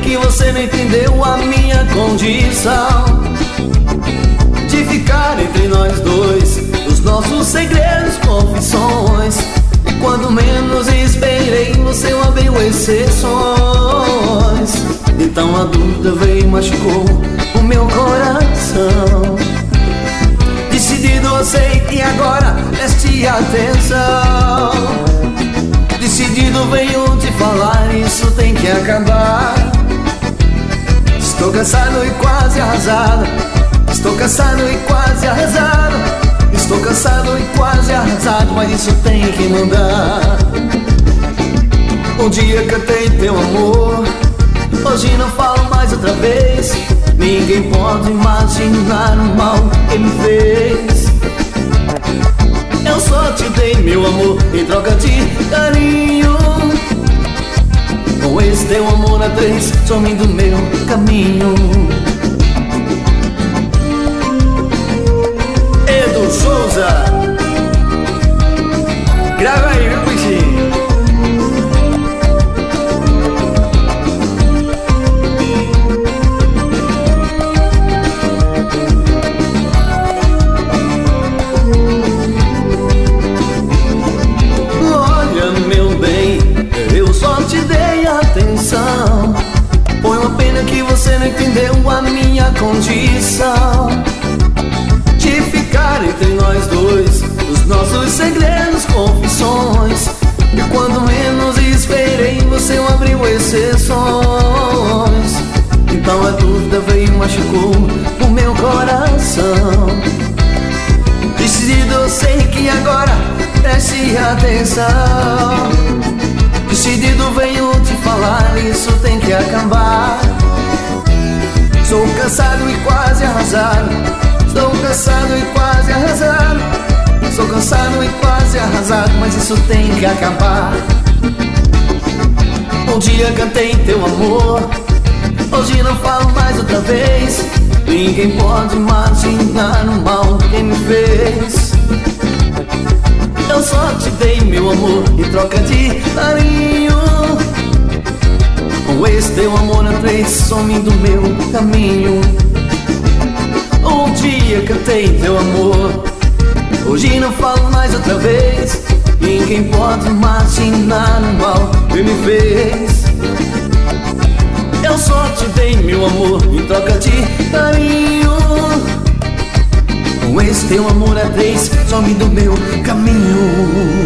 que você não entendeu a minha condição de ficar entre nós dois, os nossos segredos, confissões. E quando menos esperei, você abriu exceções. Então a dúvida veio e machucou o meu coração. Decidido eu sei e agora preste atenção. Decidido venho te falar, isso tem que acabar. Estou cansado e quase arrasado. Estou cansado e quase arrasado. Estou cansado e quase arrasado, mas isso tem que mudar. Um dia cantei teu amor, hoje não falo mais outra vez. Ninguém pode imaginar o mal que me fez. Eu só te dei meu amor em troca de carinho. Com esse teu amor a três, some do meu caminho. Edu Souza, grava aí, meu bichinho. Foi uma pena que você não entendeu a minha condição de ficar entre nós dois, os nossos segredos, confissões. E quando menos esperei, você abriu exceções. Então a dúvida veio e machucou o meu coração. Decidido eu sei que agora preste atenção. Decidido venho te falar, isso tem que acabar. Sou cansado e quase arrasado. Estou cansado e quase arrasado. Sou cansado e quase arrasado, mas isso tem que acabar. Um dia cantei teu amor, hoje não falo mais outra vez. Ninguém pode imaginar o mal que me fez. Eu só te dei meu amor em troca de carinho. Com esse teu amor a três, some do meu caminho. Um dia cantei teu amor, hoje não falo mais outra vez. Ninguém pode imaginar o mal que me fez. Eu só te dei meu amor em troca de carinho. Com esse teu amor a três, some do meu caminho.